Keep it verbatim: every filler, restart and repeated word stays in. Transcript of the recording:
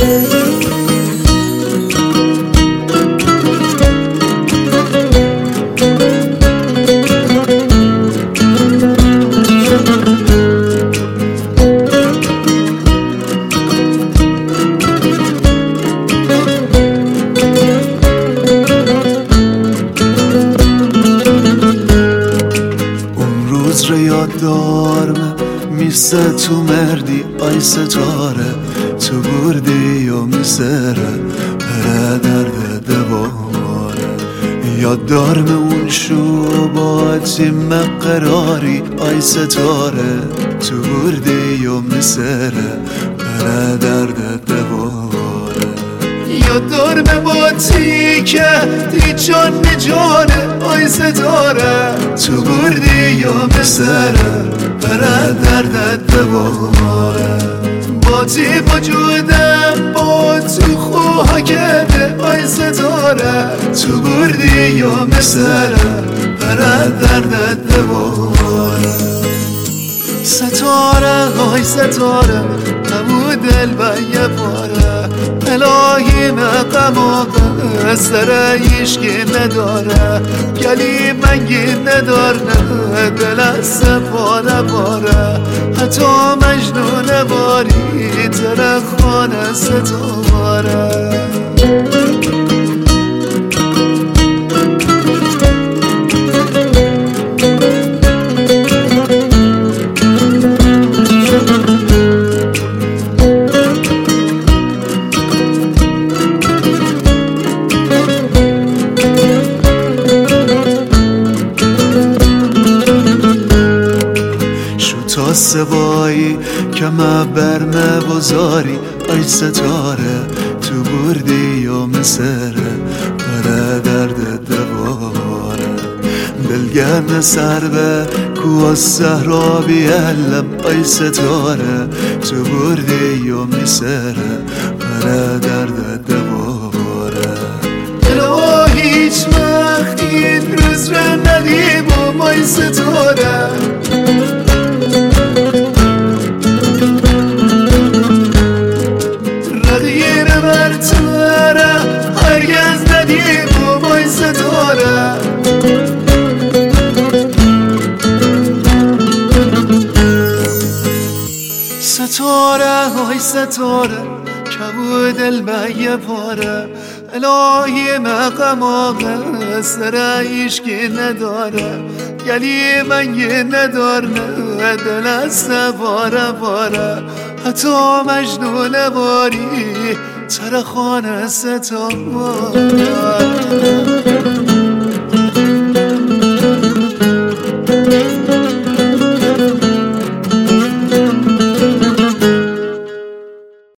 یاددارم میسه تو مردی آی ستاره تو بردی و میسره بره درد دواره یاددارم اون شو با تیم قراری آی ستاره تو بردی و میسره بره درد دواره یاددارم با تی که دی جان جانه آی ستاره تو بردی و مسره بره دردت دواره با تی وجودم با تو خواه کرده آی ستاره تو بردی و مسره بره دردت دواره ستاره آی ستاره همو دل و یه باره الهی مقام آقا سر ایشکی نداره گلی منگی نداره دل از پاره پاره حتی مجنون باری ترخانه ستاره تا سبایی که ما برمه بزاری ای ستاره تو بردی و مسره بره درد دواره دلگرم سر به کوه صحرا بیالم ای ستاره تو بردی و مسره بره درد دواره الو هیچ وقت این روز را ندیم ای ستاره هرگز ندیم و بای ستاره ستاره های ستاره کبود دل به یه پاره الهی مقام آقا سر ایشکی نداره گلی منگی نداره دل از باره باره حتی مجنون باری ترخانه ستاره